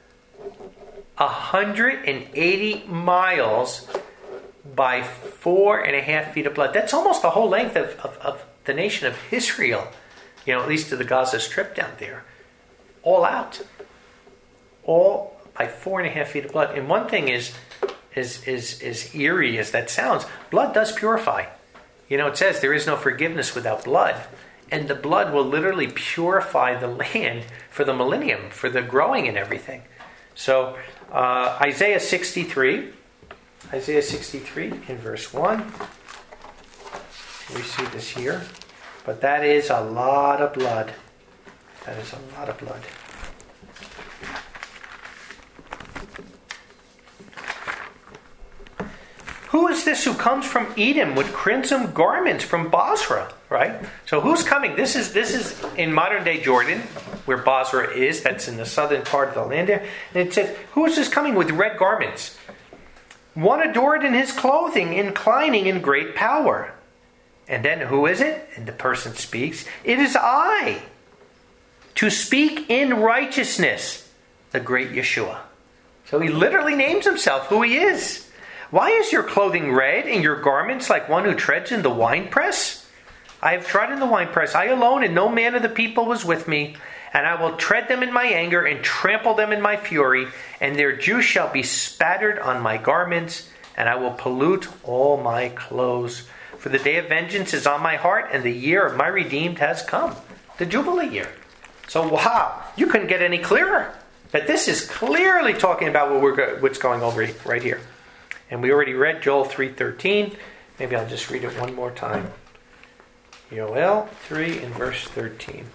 180 miles by 4.5 feet of blood. That's almost the whole length of the nation of Israel. At least to the Gaza Strip down there. All out. All by 4.5 feet of blood. And one thing is eerie as that sounds, blood does purify. It says there is no forgiveness without blood. And the blood will literally purify the land for the millennium, for the growing and everything. So Isaiah 63 in verse 1. We see this here. But that is a lot of blood. That is a lot of blood. Who is this who comes from Edom with crimson garments from Basra? Right? So who's coming? This is in modern day Jordan, where Basra is. That's in the southern part of the land there. And it says, who is this coming with red garments? One adored in his clothing, inclining in great power. And then who is it? And the person speaks, it is I, to speak in righteousness, the great Yeshua. So he literally names himself who he is. Why is your clothing red and your garments like one who treads in the winepress? I have trodden the winepress, I alone, and no man of the people was with me. And I will tread them in my anger and trample them in my fury, and their juice shall be spattered on my garments, and I will pollute all my clothes. For the day of vengeance is on my heart, and the year of my redeemed has come. The Jubilee year. So wow, you couldn't get any clearer. But this is clearly talking about what's going over right here. And we already read Joel 3:13. Maybe I'll just read it one more time. Joel 3 in verse 13.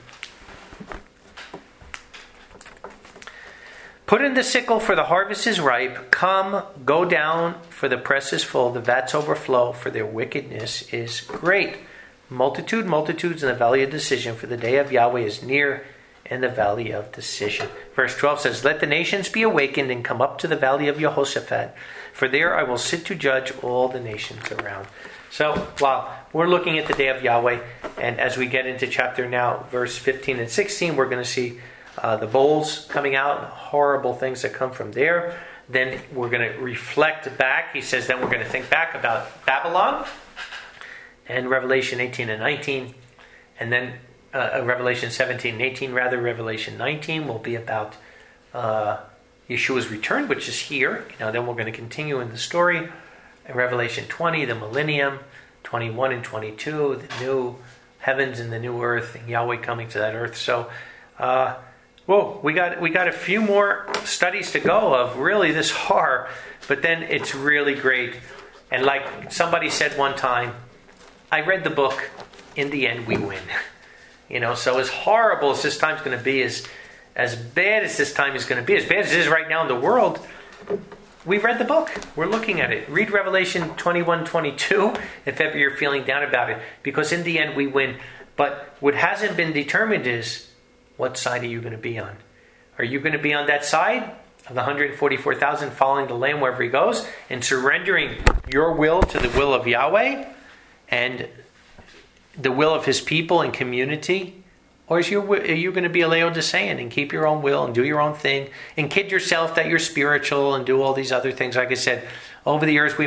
Put in the sickle, for the harvest is ripe. Come, go down, for the press is full. The vats overflow, for their wickedness is great. Multitudes in the valley of decision, for the day of Yahweh is near in the valley of decision. Verse 12 says, let the nations be awakened and come up to the valley of Jehoshaphat, for there I will sit to judge all the nations around. So, we're looking at the day of Yahweh, and as we get into chapter now, verse 15 and 16, we're going to see the bowls coming out, horrible things that come from there. Then we're going to reflect back. He says then we're going to think back about Babylon and Revelation 18 and 19. And then Revelation 17 and 18, Revelation 19 will be about Yeshua's return, which is here. Then we're going to continue in the story. In Revelation 20, the millennium. 21 and 22, the new heavens and the new earth, and Yahweh coming to that earth. So, we got a few more studies to go of really this horror, but then it's really great. And like somebody said one time, I read the book, in the end we win. So as horrible as this time's going to be, as bad as this time is going to be, as bad as it is right now in the world, we've read the book. We're looking at it. Read Revelation 21-22 if ever you're feeling down about it, because in the end we win. But what hasn't been determined is, what side are you going to be on? Are you going to be on that side of the 144,000 following the Lamb wherever he goes and surrendering your will to the will of Yahweh and the will of his people and community? Or are you going to be a Laodicean and keep your own will and do your own thing and kid yourself that you're spiritual and do all these other things? Like I said, over the years we met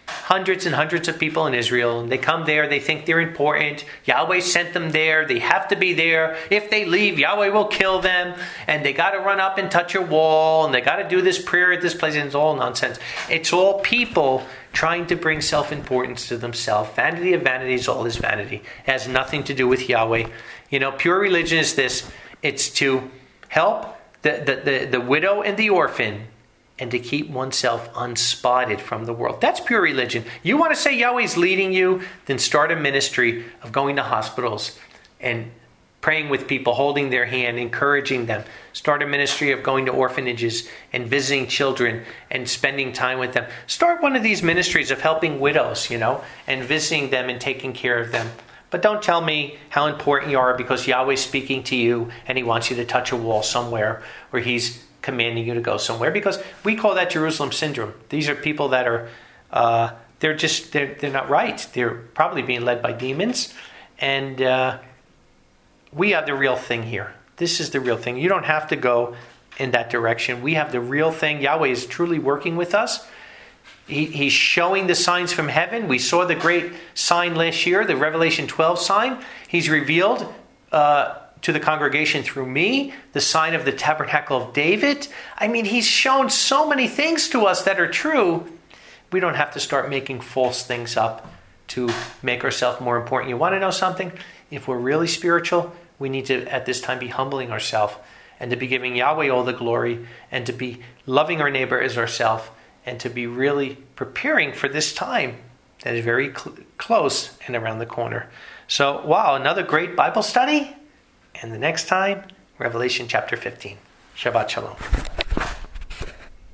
hundreds and hundreds of people in Israel, and they come there, they think they're important. Yahweh sent them there, they have to be there. If they leave, Yahweh will kill them, and they got to run up and touch a wall, and they got to do this prayer at this place, and it's all nonsense. It's all people trying to bring self-importance to themselves. Vanity of vanities, all is vanity. It has nothing to do with Yahweh. Pure religion is this. It's to help the widow and the orphan, and to keep oneself unspotted from the world. That's pure religion. You want to say Yahweh's leading you? Then start a ministry of going to hospitals and praying with people, holding their hand, encouraging them. Start a ministry of going to orphanages and visiting children and spending time with them. Start one of these ministries of helping widows, and visiting them and taking care of them. But don't tell me how important you are because Yahweh's speaking to you and he wants you to touch a wall somewhere, or he's commanding you to go somewhere, because we call that Jerusalem syndrome. These are people that are, they're not right. They're probably being led by demons, and we have the real thing here. This is the real thing. You don't have to go in that direction. We have the real thing. Yahweh is truly working with us. He's showing the signs from heaven. We saw the great sign last year, the Revelation 12 sign. He's revealed to the congregation through me, the sign of the tabernacle of David. He's shown so many things to us that are true. We don't have to start making false things up to make ourselves more important. You want to know something? If we're really spiritual, we need to, at this time, be humbling ourselves and to be giving Yahweh all the glory and to be loving our neighbor as ourselves and to be really preparing for this time that is very close and around the corner. So, wow, another great Bible study. And the next time, Revelation chapter 15. Shabbat Shalom.